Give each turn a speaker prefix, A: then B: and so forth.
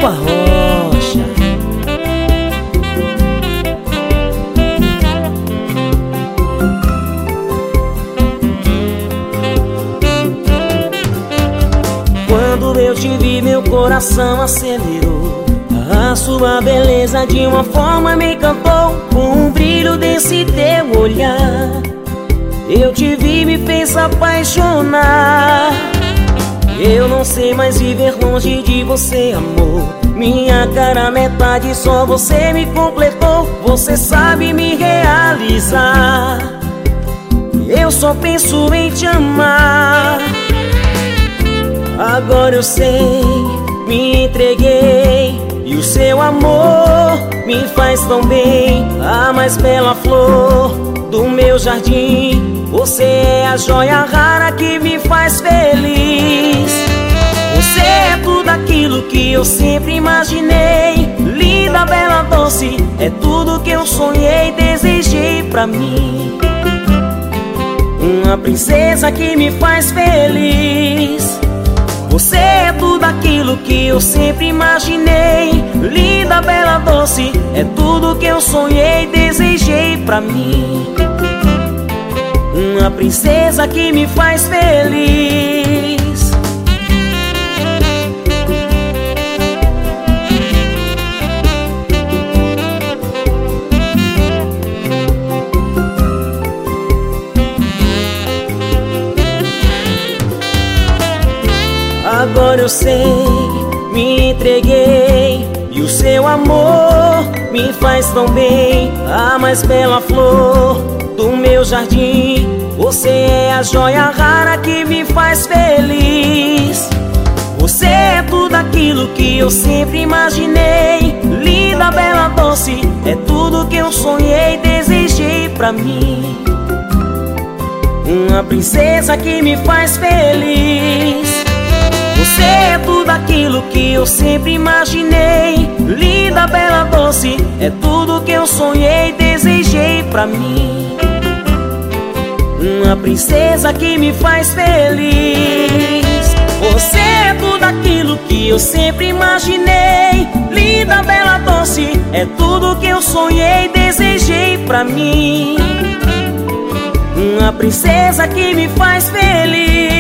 A: Nova Rocha. Quando eu te vi, meu coração acelerou. A sua beleza de uma forma me encantou. Com o brilho desse teu olhar, eu te vi, me fez apaixonar. Eu não sei mais viver longe de você, amor. Minha cara metade, só você me completou. Você sabe me realizar. Eu só penso em te amar. Agora eu sei, me entreguei, e o seu amor me faz tão bem. A mais bela flor do meu jardim, você é a joia rara que me faz feliz. Você é tudo aquilo que eu sempre imaginei. Linda, bela, doce, é tudo que eu sonhei, desejei pra mim. Uma princesa que me faz feliz. Você é tudo aquilo que eu sempre imaginei. Linda, bela, doce, é tudo que eu sonhei, desejei pra mim. Uma princesa que me faz feliz. Agora eu sei, me entreguei, e o seu amor me faz tão bem. A mais bela flor do meu jardim, você é a joia rara que me faz feliz. Você é tudo aquilo que eu sempre imaginei. Linda, bela, doce, é tudo que eu sonhei, desejei pra mim. Uma princesa que me faz feliz. Você é tudo aquilo que eu sempre imaginei. Linda, bela, doce, é tudo que eu sonhei, desejei pra mim. Uma princesa que me faz feliz. Você é tudo aquilo que eu sempre imaginei. Linda, bela, doce, é tudo que eu sonhei, desejei pra mim. Uma princesa que me faz feliz.